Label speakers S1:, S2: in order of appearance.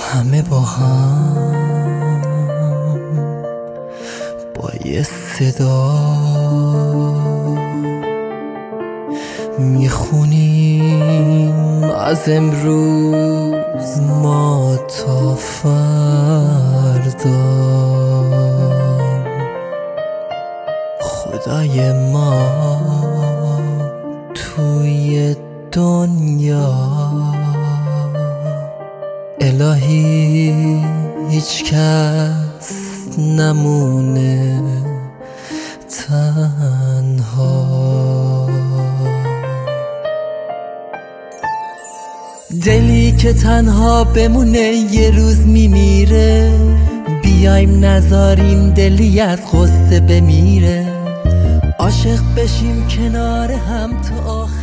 S1: همه با هم با یه صدا میخونیم از امروز ما تا فردا. خدای ما توی دنیا، الهی هیچ کس نمونه تنها. دلی که تنها بمونه یه روز میمیره، بیایم نذاریم دلی از غصه بمیره، عاشق بشیم کنار هم تا آخر.